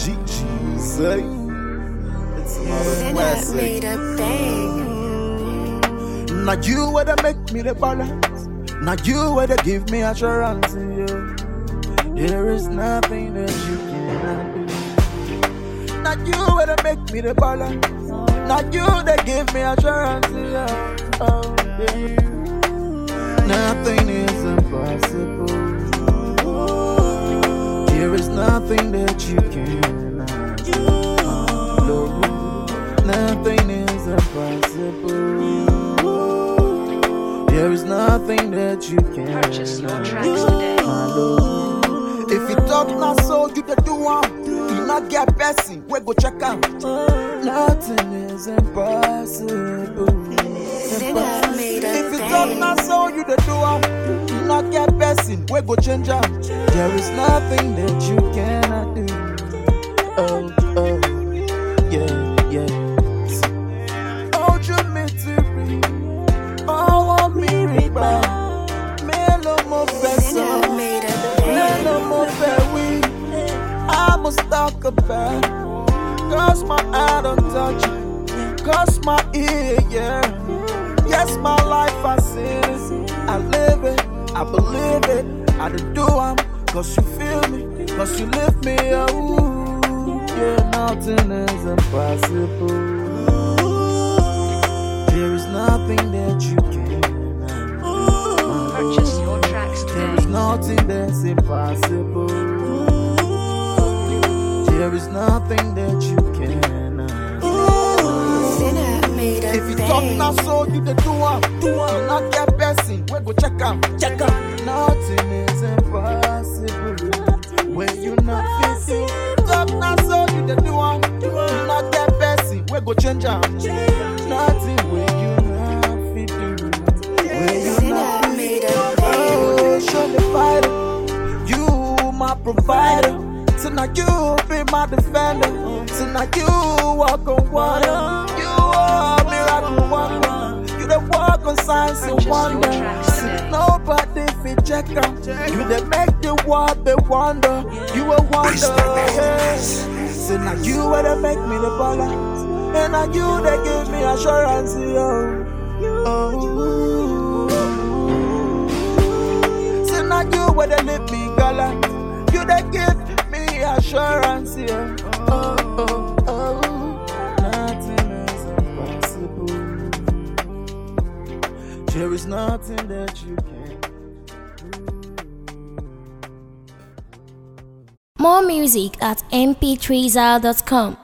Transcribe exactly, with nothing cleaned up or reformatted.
say it's another classic. Made a bang. Now you where they make me the balance. Now you where they give me assurance. Yeah. There is nothing that you cannot do. Now you where they make me the balance. Now you they give me assurance. Yeah. Oh, yeah. Nothing is impossible. There is nothing that you cannot do. Nothing is impossible. There is nothing that you cannot Purchase your tracks today. If you talk not so, you the do one. You not get person, we go check out. Nothing is impossible. If you talk not so, you the do one. You not get person, we go change out. There is nothing that you cannot do. Oh, oh, yeah, yeah. Oh, you meant to read. Oh, want me read back. Melo mo beso. Melo mo very. I must talk about. Cause my eye don't touch you. Cause my ear, yeah. Yes, my life I see it. I live it. I believe it. I do am. Cause you feel me. Cause you lift me up. Yeah, nothing is impossible. There is nothing that you cannot do. Purchase your tracks There is today. nothing that's impossible. There is nothing that you cannot do. If you talk not so, you the do am. You not get person, we go check am. Check am. Nothing is impossible. When you not fit, talk not so, you the do am. You not get person, we go change am. Nothing when you not fit do. When you not fit, oh, show the fighter. You my provider. So now you be my defender. So now you walk on water. You are miracle wonder. You the walk on signs and wonder. Nobody fit check out. You the make the world be wonder. You a wonder. Yeah. So now you where they make me the balance. And now you they give me assurance. Yo. Oh. So now you where they let me gallant. You they give me assurance, yeah. Oh, oh, oh. Nothing is impossible. There is nothing that you can do. More music at m p three zal dot com.